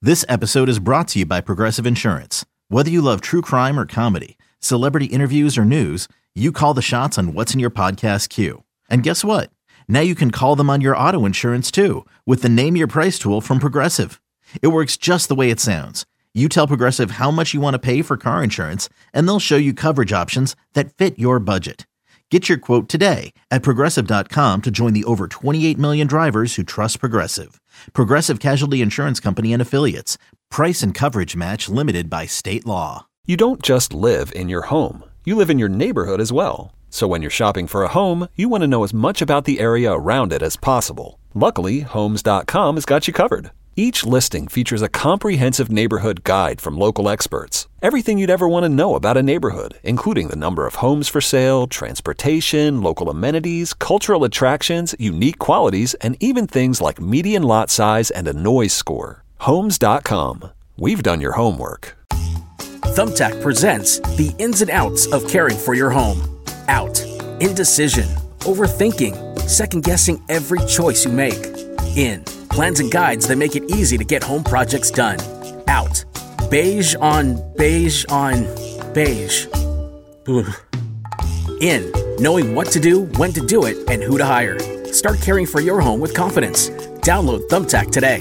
This episode is brought to you by Progressive Insurance. Whether you love true crime or comedy, celebrity interviews or news, you call the shots on what's in your podcast queue. And guess what? Now you can call them on your auto insurance too with the Name Your Price tool from Progressive. It works just the way it sounds. You tell Progressive how much you want to pay for car insurance, and they'll show you coverage options that fit your budget. Get your quote today at Progressive.com to join the over 28 million drivers who trust Progressive. Progressive Casualty Insurance Company and Affiliates. Price and coverage match limited by state law. You don't just live in your home. You live in your neighborhood as well. So when you're shopping for a home, you want to know as much about the area around it as possible. Luckily, Homes.com has got you covered. Each listing features a comprehensive neighborhood guide from local experts. Everything you'd ever want to know about a neighborhood, including the number of homes for sale, transportation, local amenities, cultural attractions, unique qualities, and even things like median lot size and a noise score. Homes.com. We've done your homework. Thumbtack presents the ins and outs of caring for your home. Out. Indecision. Overthinking. Second-guessing every choice you make. In. Plans and guides that make it easy to get home projects done. Out. Beige on beige on beige. Ugh. In. Knowing what to do, when to do it, and who to hire. Start caring for your home with confidence. Download Thumbtack today.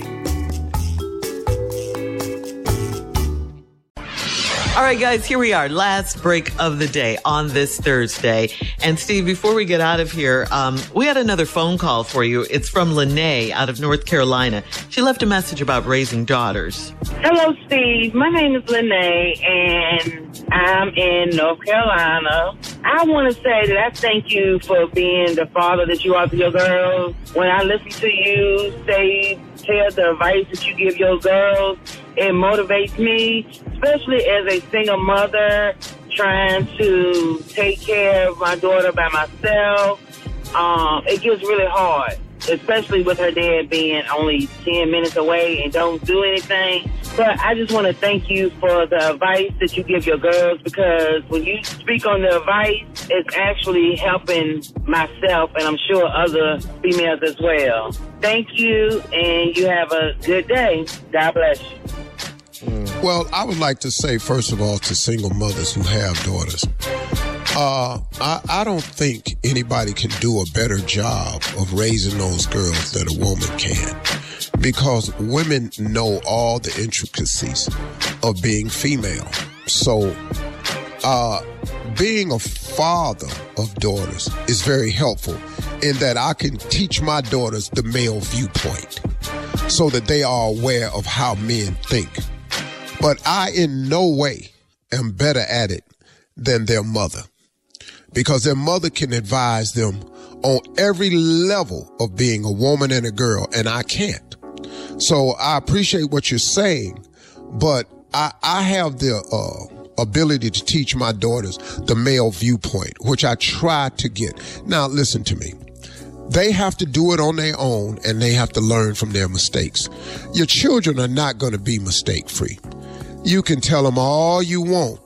All right, guys, here we are. Last break of the day on this Thursday. And Steve, before we get out of here, we had another phone call for you. It's from Lene out of North Carolina. She left a message about raising daughters. Hello, Steve. My name is Lene, and I'm in North Carolina. I want to say that I thank you for being the father that you are to your girls. When I listen to you tell the advice that you give your girls, it motivates me, especially as a single mother trying to take care of my daughter by myself. It gets really hard, especially with her dad being only 10 minutes away and don't do anything. But I just want to thank you for the advice that you give your girls, because when you speak on the advice, it's actually helping myself and I'm sure other females as well. Thank you, and you have a good day. God bless you. Well, I would like to say, first of all, to single mothers who have daughters, I don't think anybody can do a better job of raising those girls than a woman can, because women know all the intricacies of being female. So being a father of daughters is very helpful in that I can teach my daughters the male viewpoint so that they are aware of how men think. But I in no way am better at it than their mother, because their mother can advise them on every level of being a woman and a girl, and I can't. So I appreciate what you're saying, but I have the ability to teach my daughters the male viewpoint, which I try to get. Now, listen to me. They have to do it on their own, and they have to learn from their mistakes. Your children are not going to be mistake-free. You can tell them all you want.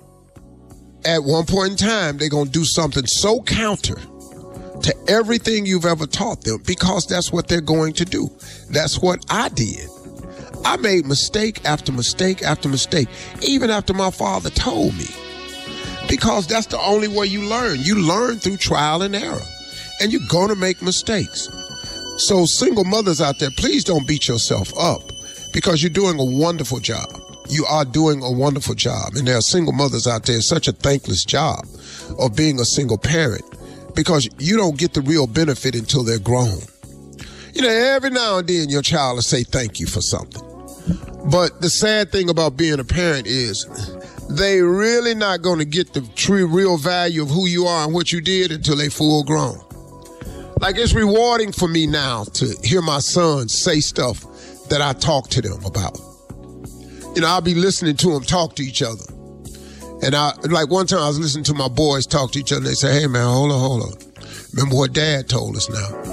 At one point in time, they're going to do something so counter to everything you've ever taught them, because that's what they're going to do. That's what I did. I made mistake after mistake after mistake, even after my father told me, because that's the only way you learn. You learn through trial and error, and you're going to make mistakes. So single mothers out there, please don't beat yourself up, because you're doing a wonderful job. You are doing a wonderful job. And there are single mothers out there, such a thankless job of being a single parent, because you don't get the real benefit until they're grown. You know, every now and then your child will say thank you for something. But the sad thing about being a parent is they really not going to get the true real value of who you are and what you did until they full grown. Like, it's rewarding for me now to hear my sons say stuff that I talk to them about. You know, I'll be listening to them talk to each other. And like one time I was listening to my boys talk to each other, and they say, hey man, hold on. Remember what Dad told us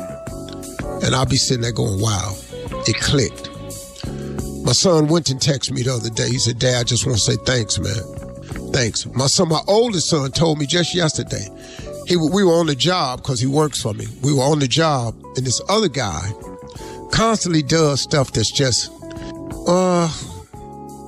now? And I'll be sitting there going, wow, it clicked. My son Winton texted me the other day. He said, Dad, I just want to say thanks, man. Thanks. My oldest son told me just yesterday, we were on the job because he works for me. We were on the job, and this other guy constantly does stuff that's just,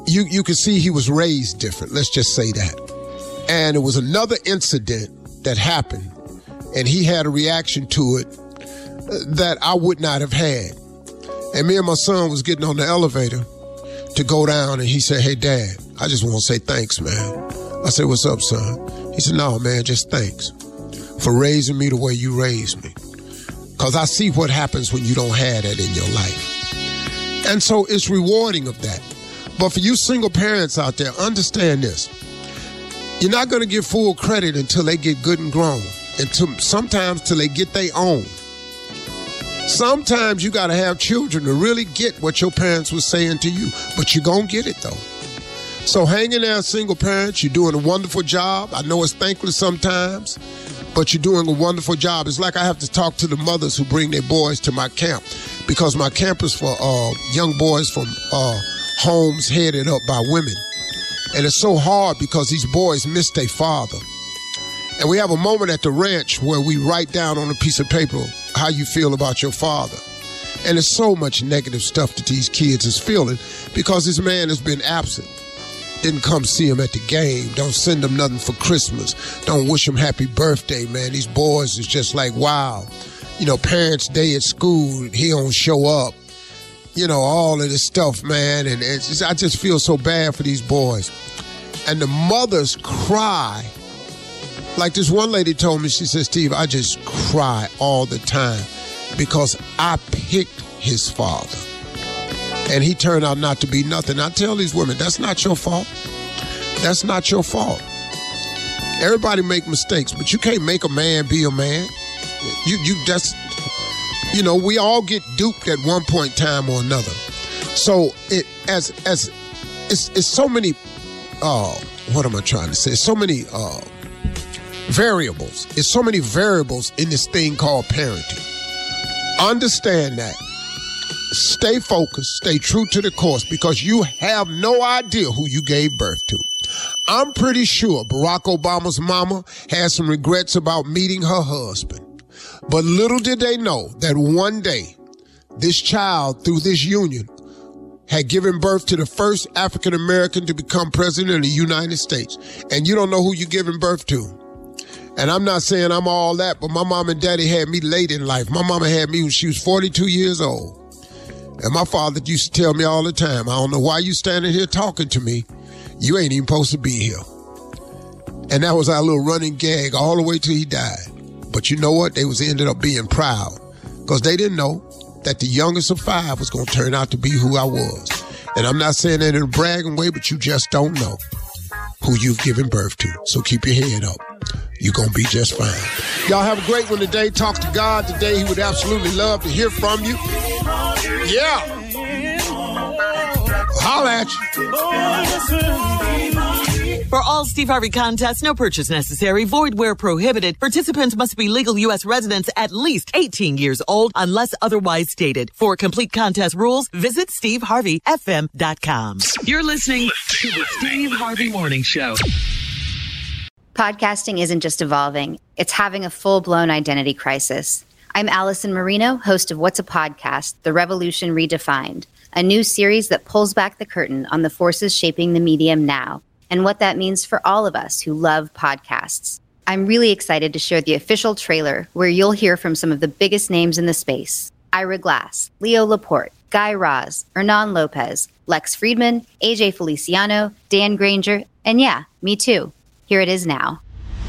you could see he was raised different. Let's just say that. And it was another incident that happened, and he had a reaction to it that I would not have had. And me and my son was getting on the elevator to go down, and he said, "Hey, Dad, I just want to say thanks, man." I said, "What's up, son?" He said, "No, man, just thanks for raising me the way you raised me. Because I see what happens when you don't have that in your life." And so it's rewarding of that. But for you single parents out there, understand this. You're not going to get full credit until they get good and grown. Sometimes till they get their own. Sometimes you got to have children to really get what your parents were saying to you. But you're going to get it, though. So hang in there, single parents. You're doing a wonderful job. I know it's thankless sometimes, but you're doing a wonderful job. It's like I have to talk to the mothers who bring their boys to my camp, because my camp is for young boys from homes headed up by women. And it's so hard because these boys miss their father. And we have a moment at the ranch where we write down on a piece of paper how you feel about your father. And there's so much negative stuff that these kids is feeling because this man has been absent. Didn't come see him at the game. Don't send him nothing for Christmas. Don't wish him happy birthday, man. These boys is just like, wow. You know, Parents' Day at school, he don't show up. You know, all of this stuff, man. And I just feel so bad for these boys. And the mothers cry. Like this one lady told me, she said, "Steve, I just cry all the time because I picked his father. And he turned out not to be nothing." I tell these women, that's not your fault. That's not your fault. Everybody make mistakes, but you can't make a man be a man. We all get duped at one point in time or another. So it's so many, what am I trying to say? So many variables. It's so many variables in this thing called parenting. Understand that. Stay focused, stay true to the course, because you have no idea who you gave birth to. I'm pretty sure Barack Obama's mama had some regrets about meeting her husband. But little did they know that one day, this child, through this union, had given birth to the first African American to become president of the United States. And you don't know who you're giving birth to. And I'm not saying I'm all that, but my mom and daddy had me late in life. My mama had me when she was 42 years old. And my father used to tell me all the time, "I don't know why you standing here talking to me. You ain't even supposed to be here." And that was our little running gag all the way till he died. But you know what? They ended up being proud because they didn't know that the youngest of 5 was going to turn out to be who I was. And I'm not saying that in a bragging way, but you just don't know who you've given birth to. So keep your head up. You're going to be just fine. Y'all have a great one today. Talk to God today. He would absolutely love to hear from you. Yeah. Holla at you. For all Steve Harvey contests, no purchase necessary, void where prohibited. Participants must be legal U.S. residents at least 18 years old unless otherwise stated. For complete contest rules, visit SteveHarveyFM.com. You're listening to the Steve Harvey Morning Show. Podcasting isn't just evolving, it's having a full-blown identity crisis. I'm Allison Marino, host of What's a Podcast? The Revolution Redefined, a new series that pulls back the curtain on the forces shaping the medium now and what that means for all of us who love podcasts. I'm really excited to share the official trailer where you'll hear from some of the biggest names in the space. Ira Glass, Leo Laporte, Guy Raz, Hernan Lopez, Lex Friedman, AJ Feliciano, Dan Granger, and yeah, me too. Here it is now.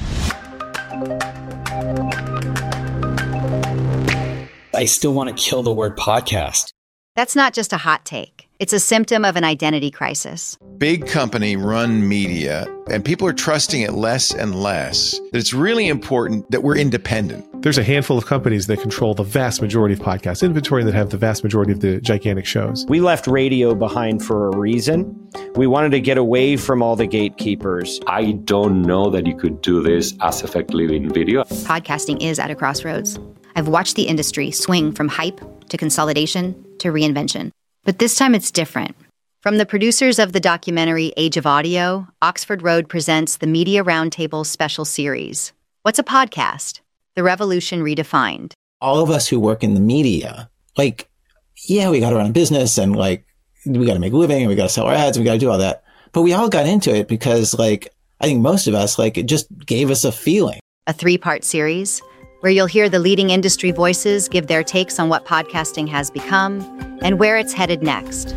I still want to kill the word podcast. That's not just a hot take. It's a symptom of an identity crisis. Big company run media, and people are trusting it less and less. It's really important that we're independent. There's a handful of companies that control the vast majority of podcast inventory that have the vast majority of the gigantic shows. We left radio behind for a reason. We wanted to get away from all the gatekeepers. I don't know that you could do this as effectively in video. Podcasting is at a crossroads. I've watched the industry swing from hype to consolidation to reinvention. But this time it's different. From the producers of the documentary Age of Audio, Oxford Road presents the Media Roundtable special series. What's a podcast? The Revolution Redefined. All of us who work in the media, we got to run a business and we got to make a living and we got to sell our ads and we got to do all that. But we all got into it because like, I think most of us, like, it just gave us a feeling. A 3-part series where you'll hear the leading industry voices give their takes on what podcasting has become and where it's headed next.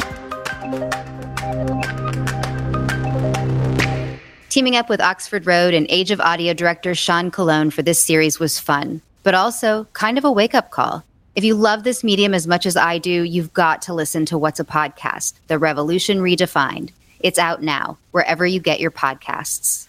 Teaming up with Oxford Road and Age of Audio director Sean Colon for this series was fun, but also kind of a wake-up call. If you love this medium as much as I do, you've got to listen to What's a Podcast? The Revolution Redefined. It's out now, wherever you get your podcasts.